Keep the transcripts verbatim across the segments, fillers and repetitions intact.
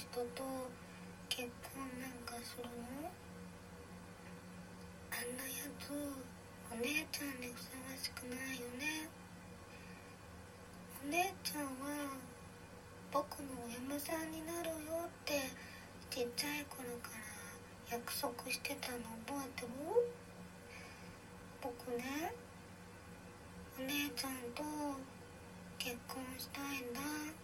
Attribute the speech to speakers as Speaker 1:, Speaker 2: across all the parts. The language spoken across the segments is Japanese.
Speaker 1: 人と結婚なんかするの？あんなやつお姉ちゃんにふさわしくないよね。お姉ちゃんは僕のお嫁さんになるよってちっちゃい頃から約束してたの覚えてる？僕ね、お姉ちゃんと結婚したいんだ。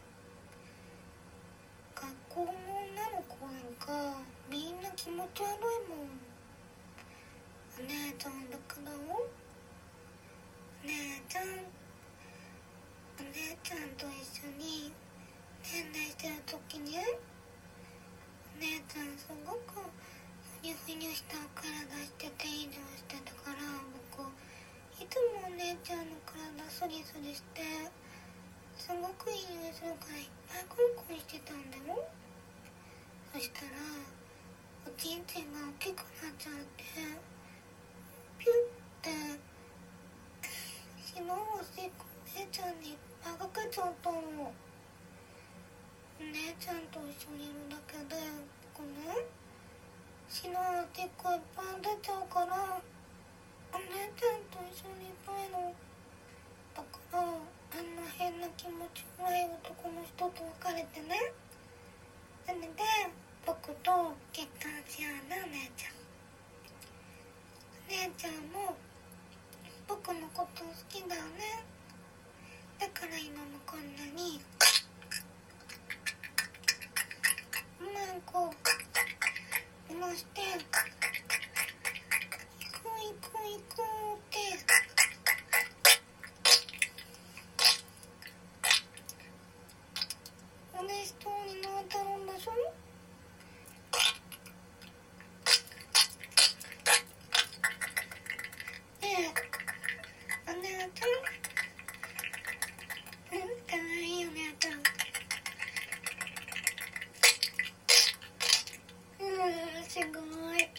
Speaker 1: 学校の女の子なんかみんな気持ち悪いもん。お姉ちゃんだからよ。お姉ちゃんお姉ちゃんと一緒にねんねしてる時にお姉ちゃんすごくふにゅふにゅしたお体してていい匂いしてたから、僕いつもお姉ちゃんの体スリスリしてすごくいい匂いするからいっぱいコンコンしてたんだよ。そしたらおちんちんが大きくなっちゃってピュッて昨日おしっこお姉ちゃんにいっぱいかけちゃったの。お姉ちゃんと一緒にいるだけで僕ね、昨日おしっこいっぱい出ちゃうからお姉ちゃんと一緒にいたいの。だからあんな変な気持ち悪い男の人と別れてね。それで僕と結婚しようね。お姉ちゃんお姉ちゃんも僕のこと好きだよね。だから今もこんなにうまんこ戻して行く行く行くって嬉しそうになってるんでしょ。ねえお姉ちゃん、うん、かわいいお姉ちゃん。うん、すごい。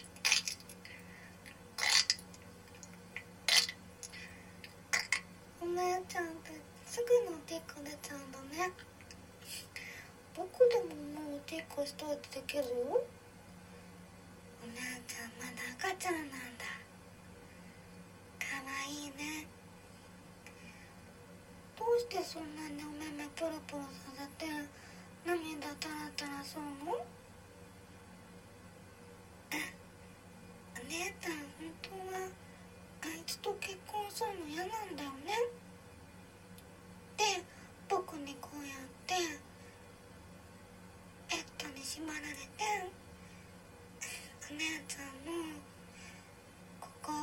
Speaker 1: お姉ちゃんってすぐのおでこ出ちゃうんだね。僕でももうおでこしといてできるよ。お姉ちゃんまだ赤ちゃんなんだ。かわいいね。どうしてそんなにお目目プロプロさせて涙タラタラするの？お姉ちゃん本当はあいつと結婚するの嫌なんだよね。で僕にこうやってベッドに縛られてお姉ちゃんのここ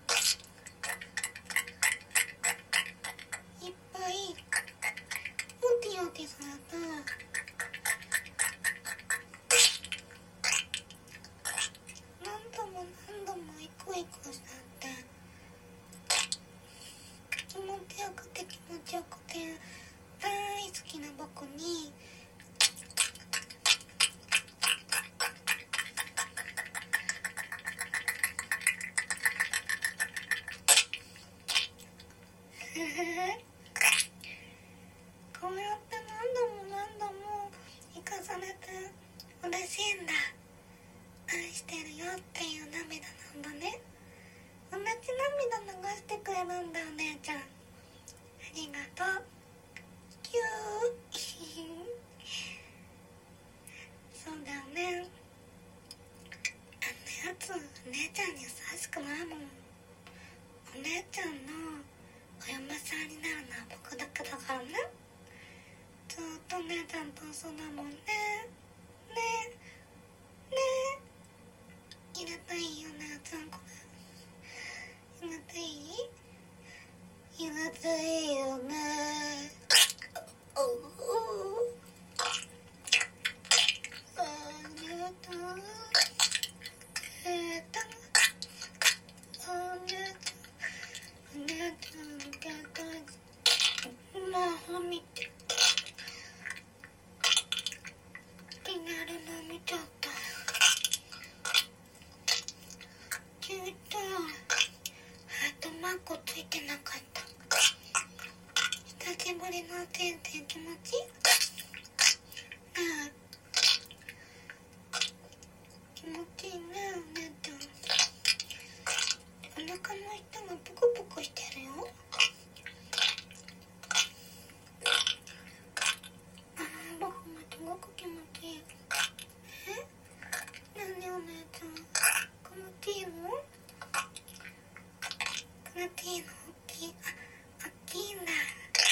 Speaker 1: いっぱいヨテヨテされた何度も何度もイクイクしちゃって気持ちよくて気持ちよくて大好きな僕にこうやって何度も何度も生かされて嬉しいんだ。愛してるよっていう涙なんだね。同じ涙流してくれるんだお姉ちゃん。ありがとう。キューそうだよね。あんなやつお姉ちゃんに優しくないもん。お姉ちゃんのお嫁さんになるのは僕だけだからね。ずっとお姉ちゃんとそうだもんね。ねね入れたいよねちゃんこれ。入れていい？入れていいよね。おおありがとう。えーとありがとう。お姉ちゃんの携帯魔法見て気になるの見ちゃった。キュートハートマークついてなかった。久しぶりのおてんてん気持ちいい？ねがプクプクしてるよ。あー、僕もすごく気持ちいい。え、なんでお姉ちゃん気持ちいいの？気持ちいいの？大きい、あ、大きいんだ。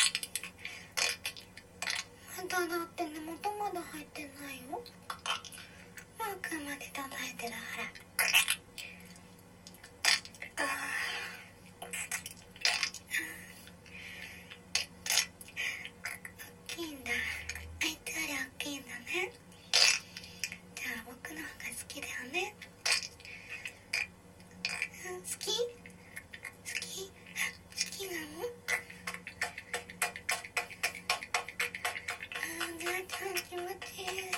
Speaker 1: まだだって根元まだ入ってないよ。マークまで叩いてるから。あー、大きいんだ。あいつより大きいんだね。じゃあ僕の方が好きだよね。うん、好き？好き？好きなの？あー、じゃあちゃん気持ちいい。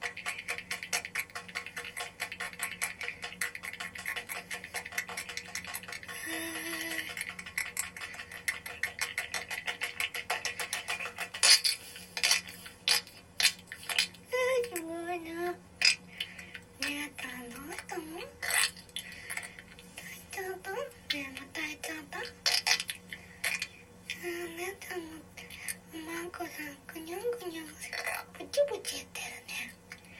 Speaker 1: すごいな。ねえちゃんどうしたの？泣いちゃった？ねえまた泣いちゃった？あー、ねえちゃんもおまんこさんぐにゃんぐにゃんブチブチ言ってるね。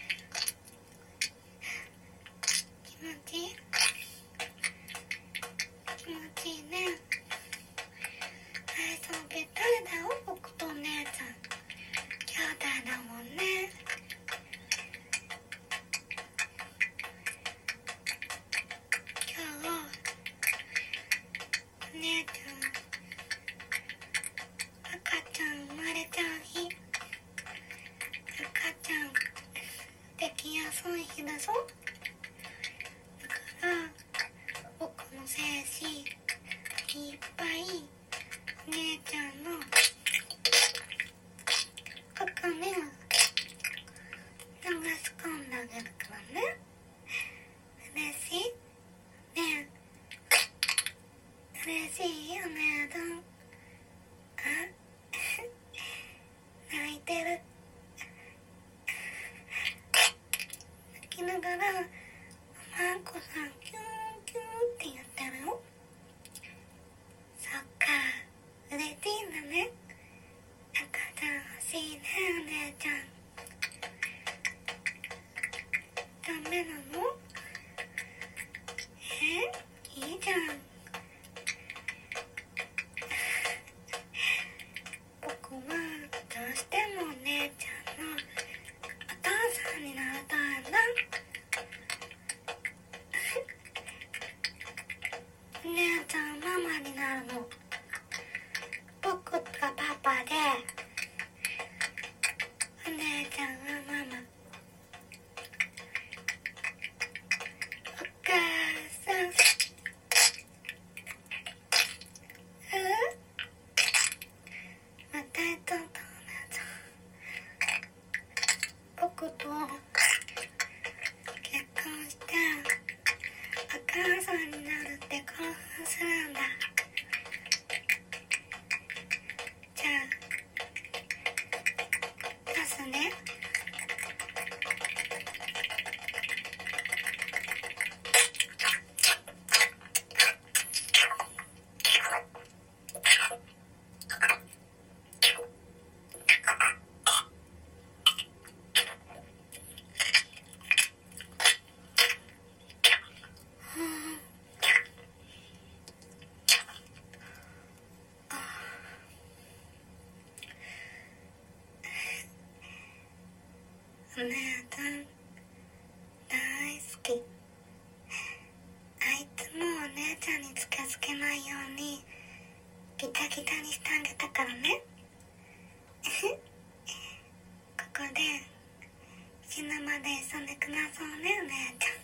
Speaker 1: 気持ちいい？気持ちいいね。はい、そうべったりだよ、僕とお姉ちゃん兄弟だもんね。今日お姉ちゃん赤ちゃん生まれちゃう日、赤ちゃんできやすい日だぞ。だから僕の精子いっぱいお姉ちゃんの赤目を流し込んであげるからね。嬉しい？ねえ、嬉しいよね。どん、あ泣いてる。泣きながらおまんこさんキュンキュンって言ってるよ。そっか、嬉しいんだね。赤ちゃん欲しいね、お姉ちゃん。ダメなの？え、いいじゃん。僕はどうしてもお姉ちゃんのお父さんになりたいんだ。お姉ちゃんママになるの。僕がパパでお姉ちゃんはママ。お母さん、うん？また言っちゃったお姉ちゃん。僕と結婚してお母さんになるって興奮するんだ。じゃあ出すね。お姉ちゃん大好き。あいつもお姉ちゃんに近づけないようにギタギタにしてあげたからね。ここで死ぬまで一緒に暮らそうね、お姉ちゃん。